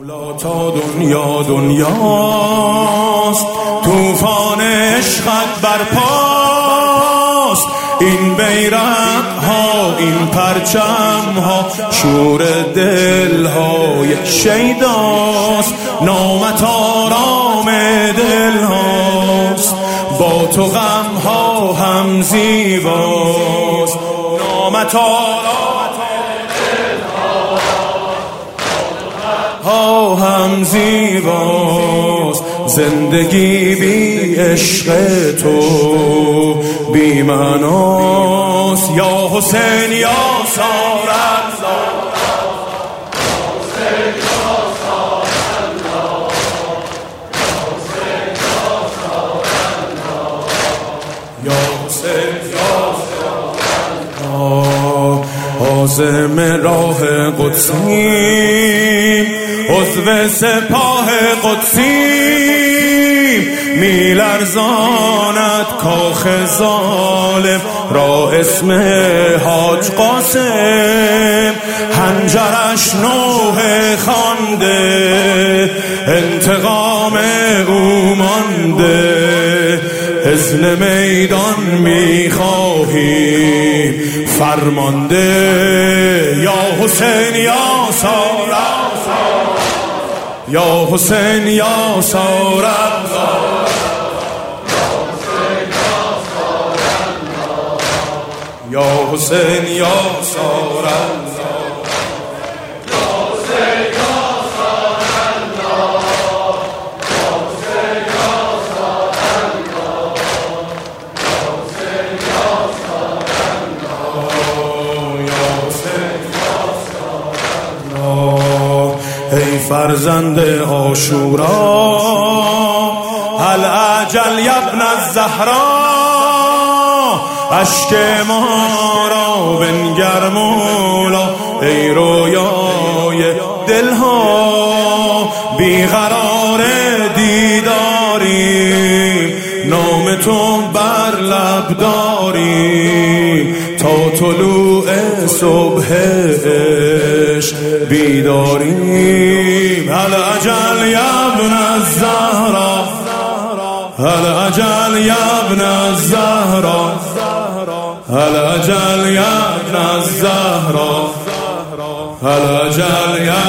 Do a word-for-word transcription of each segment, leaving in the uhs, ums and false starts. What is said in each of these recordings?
مولا تا دنیا دنیاست، طوفان عشقت برپاست. این بیرق ها، این پرچم ها، شور دل های شیداست. نامت آرام دل هاست، با تو غم ها هم زیباست. نامت آرام دل ها هم زیباست. زندگی بی عشق تو بی معناست. یا حسین یا سارت، عازم راه قدسیم، عضو سپاه قدسیم. میلرزاند کاخ ظالم را اسم حاج قاسم. حنجرش نوح خوانده، انتقام او مانده. اذن میدان میخواهیم فرمانده. یا حسین یا سارت، یا حسین یا سارت، یا حسین یا سارت. ای فرزند عاشورا، هل اجل ابن الزهرا. اشک ما را بنگر مولا، ای رویای دلها. بیقرار دیداریم، نام تو بر لب داریم. تا طلوع صبح عشق بیداریم. هل اجل یا ابن الزهرا، هل اجل یا ابن الزهرا، هل اجل یا ابن الزهرا، هل اجل یا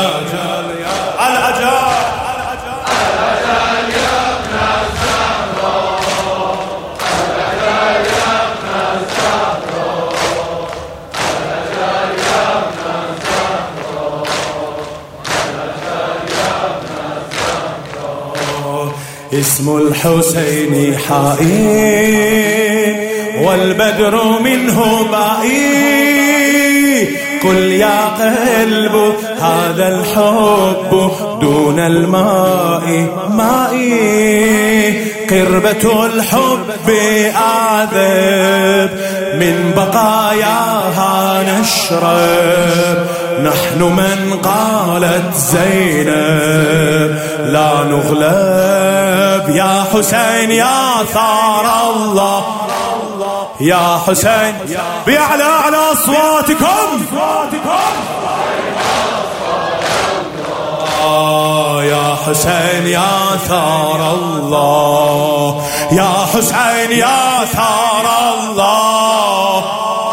اسم الحسين حائي والبدر منه بعيد. قل يا قلب هذا الحب دون الماء مائي. قربة الحب أعذب من بقاياها نشرب. نحن من قالت زينب لا نغلب. يا حسين يا ثار الله، يا حسين بأعلى على أصواتكم. آه يا حسين يا ثار الله، يا حسين يا ثار الله.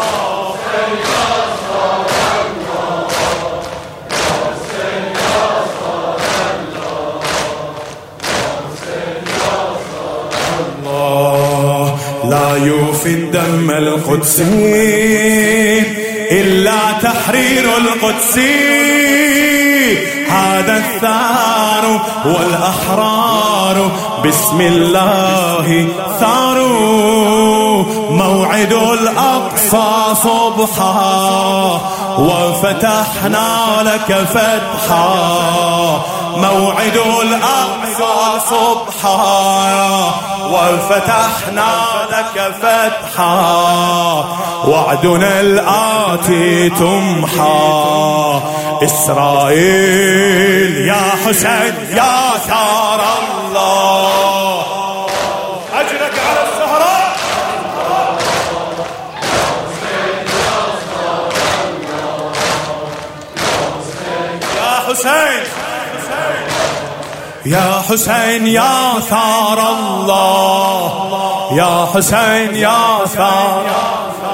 لا يوفي الدم القدسي إلا تحرير القدسي. هذا الثار والأحرار بسم الله ثاروا. موعد الأقصى صبحا وفتحنا لك فتحا. موعد الأقصى صبحا وفتحنا لك فتحا. وعدنا الآتي تمحى إسرائيل. يا حسين يا ثار الله، أجرك على السهراء. يا حسين يا حسين يا ثار الله، يا حسين يا ثار